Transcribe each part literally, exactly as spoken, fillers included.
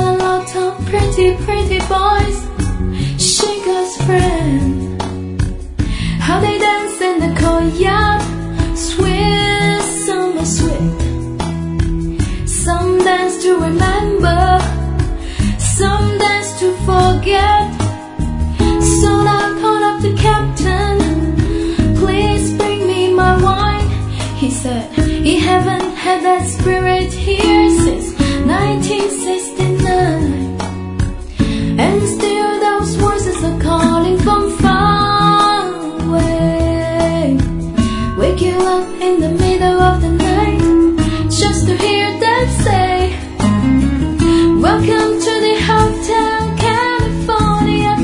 got a lot of pretty, pretty boys. She goes friend. How they dance in the courtyard, sweet, summer sweet. Some dance to remember, some dance to forget. So I called up the captain, please bring me my wine. He said he haven't had that spirit here since nineteen sixty-nine. And still those voices are calling from far away. Wake you up in the middle of the night just to hear them say, welcome to the Hotel California.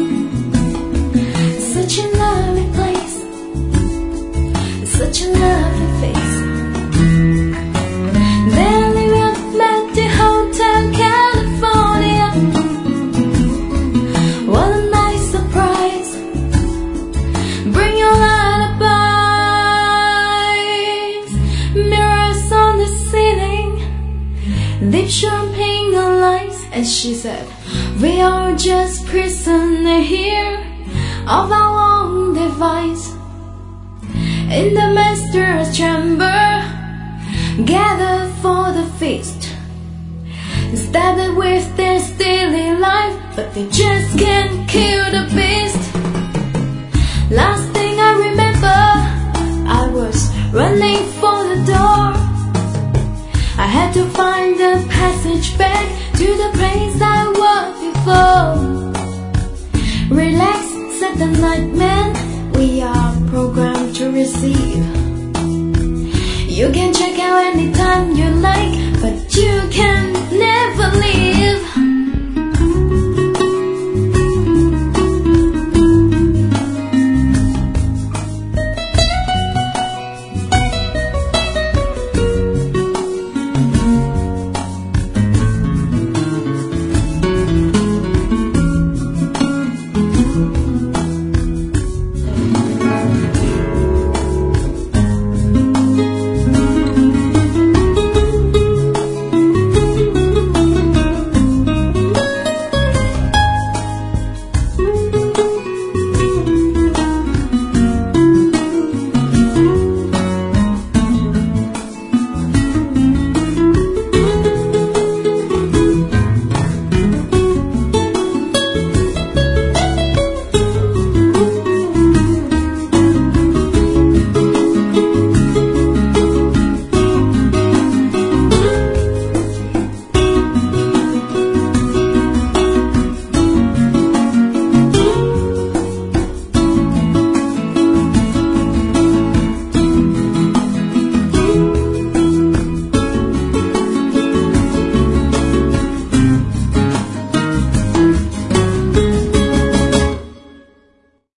Such a lovely place, such a lovely face. Then we met the Hotel California. What a nice surprise. Bring your lullabies. Mirrors on the ceiling, deep champagne on lights. And she said, we are just prisoners here of our own device. In the master's chamber, gathered for the feast, stabbed with their steely life, but they just can't kill the beast. Last thing I remember, I was running for the door. I had to find the passage back to the place I was before. Relax, said the nightman, we are programmed to receive. You can check out anytime you like, but you can never leave.